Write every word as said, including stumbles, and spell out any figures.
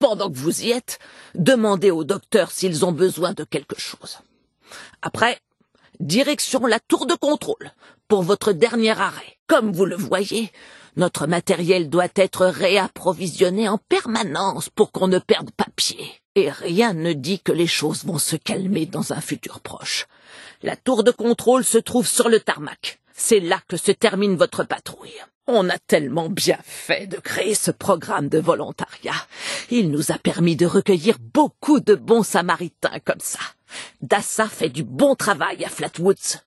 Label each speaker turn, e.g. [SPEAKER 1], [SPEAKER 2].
[SPEAKER 1] pendant que vous y êtes, demandez au docteur s'ils ont besoin de quelque chose. Après, direction la tour de contrôle pour votre dernier arrêt. Comme vous le voyez, notre matériel doit être réapprovisionné en permanence pour qu'on ne perde pas pied. Et rien ne dit que les choses vont se calmer dans un futur proche. La tour de contrôle se trouve sur le tarmac. C'est là que se termine votre patrouille. On a tellement bien fait de créer ce programme de volontariat. Il nous a permis de recueillir beaucoup de bons samaritains comme ça. Dassa fait du bon travail à Flatwoods.